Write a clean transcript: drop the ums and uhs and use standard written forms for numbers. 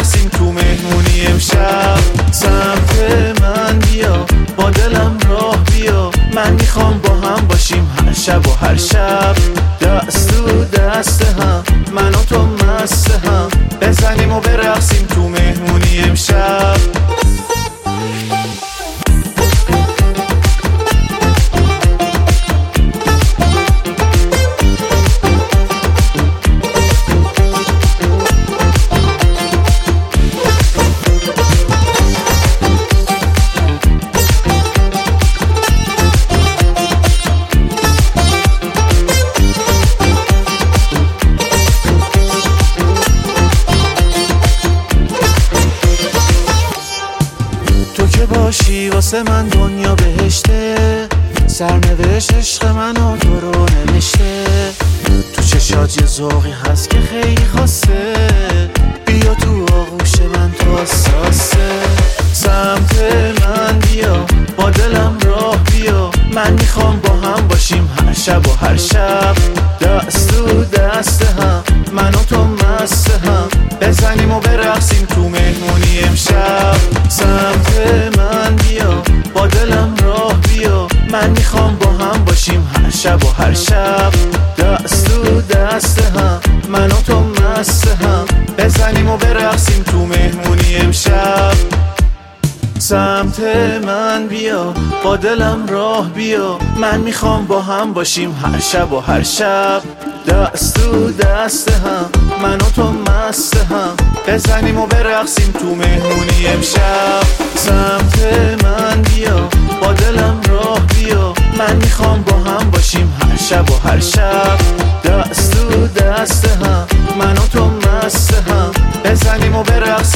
برقصیم تو مهمونی امشب. سمت من بیا با دلم راه بیا، من میخوام با هم باشیم هر شب و هر شب. دست تو دست هم من و تو مست هم، بزنیم و برقصیم تو مهمونی امشب. تو که باشی واسه من دنیا بهشته، سرنوشت عشق من و تو رو نوشته. تو چشات یه ذوقی هست که خیلی خاصه، بیا تو آغوش من تو حساسه. سمت من بیا با دلم راه بیا، من میخوام با هم باشیم هر شب و هر شب. دست تو دست هم من و تو مست هم، بزنیم و برقصیم تو مهمونی امشب. سمت من بیا با دلم راه بیا، من میخوام با هم باشیم هر شب و هر شب. دست تو دست هم من و تو مست هم، بزنیم و برقصیم تو مهمونی امشب. سمت من بیا با دلم راه بیا، من میخوام با هم باشیم هر شب و هر شب. دست تو دست هم من و تو مست هم، بزنیم و برقصیم تو مهمونی امشب. سمت من بیا با دلم راه بیا، من میخوام با هم باشیم هر شب و هر شب. دست تو دست هم من و تو مست هم، بزنیم و برقصیم